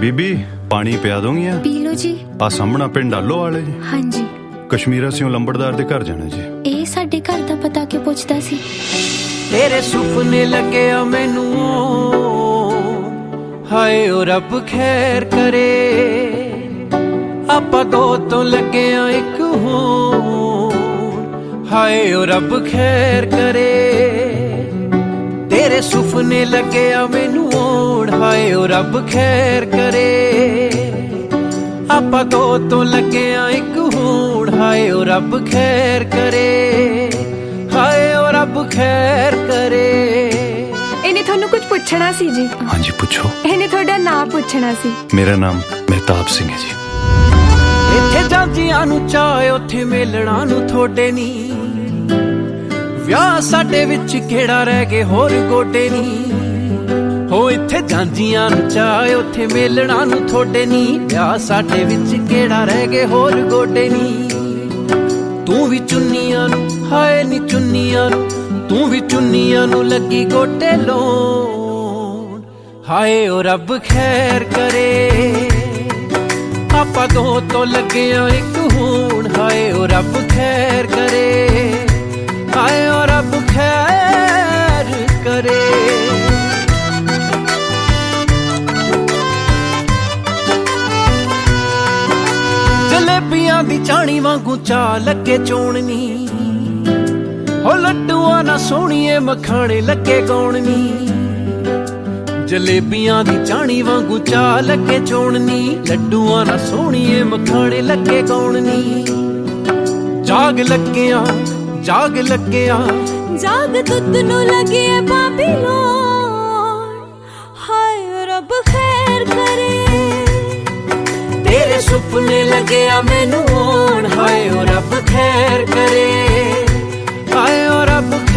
बीबी पानी पिया दोगी? पी लो जी। आ सामना पिंड आलो वाले जी? हाँ जी। कश्मीर सियों लंबड़दार दे घर जाना जी। ए साडे घर दा पता क्यों पुछदा सी? तेरे सुपने लगे आ मैनू, हाय ओ रब खैर करे। आपां दो तो लगे आ एक होण, हाय ओ रब खैर करे। तेरे सुपने लगे आ मैनू होण, हाय ओ रब खैर करे। आपां दो तो लगे आ एक होण, हाय ओ रब खैर करे। हाय ओ रब खैर करे। इन्हें थोनू कुछ पूछना सी जी। हाँ जी पूछो। इन्हें थोड़ा नाम पूछना सी। मेरा नाम मेहताब सिंह है जी। इत्थे जांदियां नू चाहे उत्थे मेलणा नू थोड़े नी, विआह साडे विच केड़ा रह गए होर गोडे नी। हो इत्थे जांदियां नू चाहे उत्थे मेलणा नू थोड़े नी, विआह साडे विच केड़ा रह गए होर गोडे नी। तू भी चुन्नियां नू, हाय नी चुन्नियां नू, तू भी चुन्नियां नू लगी गोटे लोन, हाय ओ रब खैर करे। आपां दो तो लगे आ एक होण, हाय ओ रब खैर करे। हाय ओ रब खैर करे। जलेबियां दी चाणी वांगू चा लगे चोणनी, हो लड्डूआं ना सोहणीए मखाणे लगे गौणनी। जलेबियां दी चाणी वांगू चा लगे चोणनी, लड्डूआं ना सोहणीए मखाणे लगे गौणनी। जाग लग्गियां, जाग लग्गियां, जाग तुद नू लगे बाबीलोन, हाय रब खैर करे। तेरे सुपने लगे आ मैनू होण, हाय ओ रब खैर करे। हाय ओ रब